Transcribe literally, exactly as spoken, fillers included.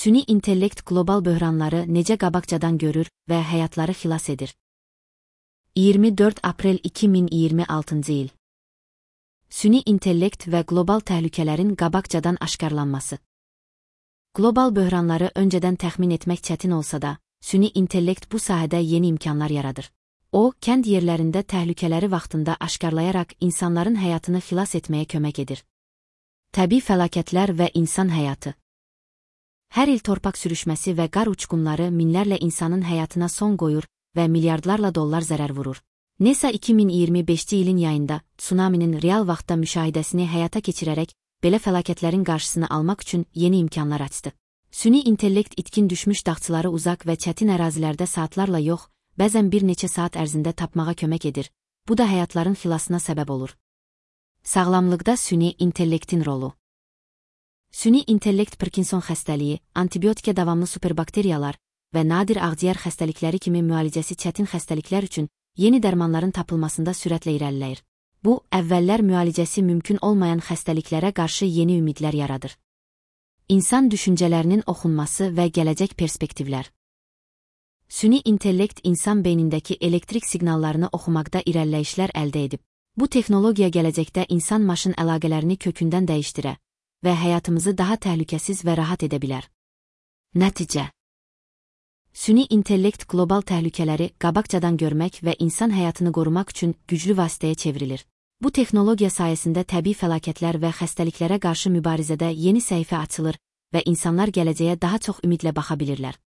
Süni intellekt qlobal böhranları necə qabaqcadan görür və həyatları xilas edir. iyirmi dörd aprel iki min iyirmi altıncı il. Süni intellekt və qlobal təhlükələrin qabaqcadan aşkarlanması. Qlobal böhranları öncədən təxmin etmək çətin olsa da, süni intellekt bu sahədə yeni imkanlar yaradır. O, kənd yerlərində təhlükələri vaxtında aşkarlayaraq insanların həyatını xilas etməyə kömək edir. Təbii fəlakətlər və insan həyatı. Hər il torpaq sürüşməsi və qar uçqunları minlərlə insanın həyatına son qoyur və milyardlarla dollar zərər vurur. NASA iki min iyirmi beşinci ilin yayında tsunaminin real vaxtda müşahidəsini həyata keçirərək belə fəlakətlərin qarşısını almaq üçün yeni imkanlar açdı. Süni intellekt itkin düşmüş dağçıları uzaq və çətin ərazilərdə saatlarla yox, bəzən bir neçə saat ərzində tapmağa kömək edir. Bu da həyatların xilasına səbəb olur. Sağlamlıqda süni intellektin rolu. Süni intellekt Parkinson xəstəliyi, antibiotikə davamlı superbakteriyalar və nadir ağciyər xəstəlikləri kimi müalicəsi çətin xəstəliklər üçün yeni dərmanların tapılmasında sürətlə irəliləyir. Bu, əvvəllər müalicəsi mümkün olmayan xəstəliklərə qarşı yeni ümidlər yaradır. İnsan düşüncələrinin oxunması və gələcək perspektivlər. Süni intellekt insan beynindəki elektrik siqnallarını oxumaqda irəliləyişlər əldə edib. Bu texnologiya gələcəkdə insan-maşın əlaqələrini kökündən dəyişdirə və həyatımızı daha təhlükəsiz və rahat edə bilər. Nəticə. Süni intellekt qlobal təhlükələri qabaqcadan görmək və insan həyatını qorumaq üçün güclü vasitəyə çevrilir. Bu texnologiya sayəsində təbii fəlakətlər və xəstəliklərə qarşı mübarizədə yeni səhifə açılır və insanlar gələcəyə daha çox ümidlə baxa bilirlər.